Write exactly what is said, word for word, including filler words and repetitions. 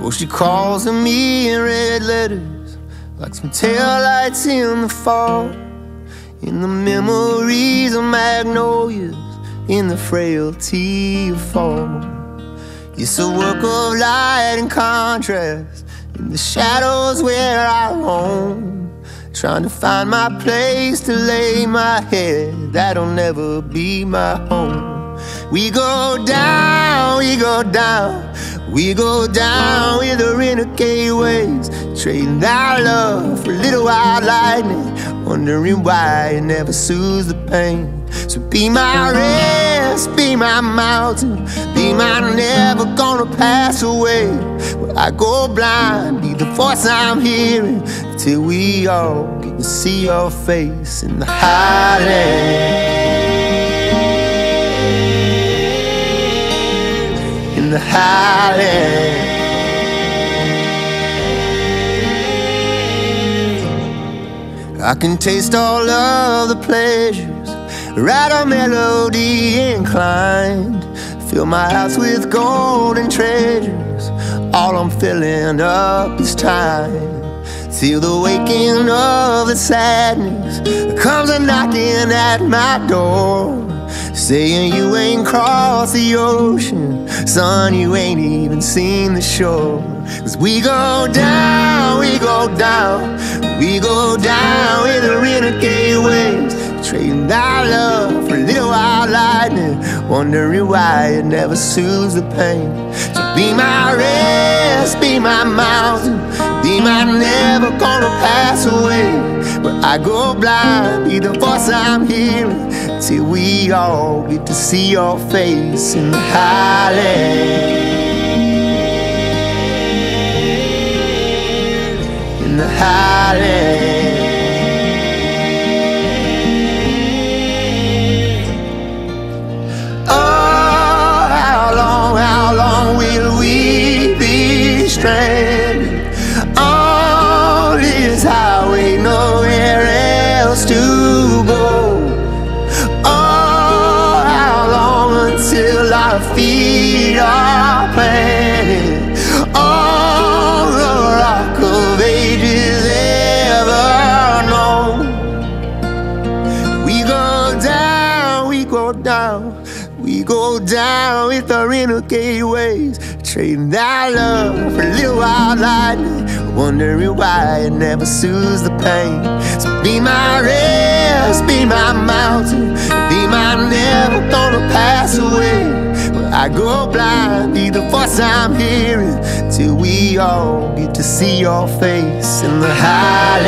Oh, she calls to me in red letters, like some taillights in the fall, in the memories of magnolias, in the frailty of fall. It's a work of light and contrast, in the shadows where I roam, trying to find my place to lay my head that'll never be my home. We go down, we go down, we go down with the renegade waves, trading our love for a little wild lightning, wondering why it never soothes the pain. So be my rest, be my mountain, be my never gonna pass away. Where I go blind, be the voice I'm hearing, till we all get to see your face in the highlands. In the highlands, I can taste all of the pleasures, ride a melody inclined, fill my house with golden treasures. All I'm filling up is time, till the waking of the sadness comes a knocking at my door, saying you ain't crossed the ocean, son, you ain't even seen the shore. Cause we go down, we go down, we go down with the renegade waves, trading our love for a little wild lightning, wondering why it never soothes the pain. So be my rest, be my mountain, be my never gonna pass away. Where I go blind, be the voice I'm hearing, till we all get to see your face in the highlands. In the highlands. Oh, how long, how long will we be stranded on this highway, nowhere else to go? Oh, how long until our feet are planted on the rock of ages ever known? We go down, we go down, we go down with our renegade waves, trading our love for a little wild lightning, wondering why it never soothes the pain. So be my rest, be my mountain, be my never gonna pass away. Where I go blind, be the voice I'm hearing, till we all get to see your face in the highlands.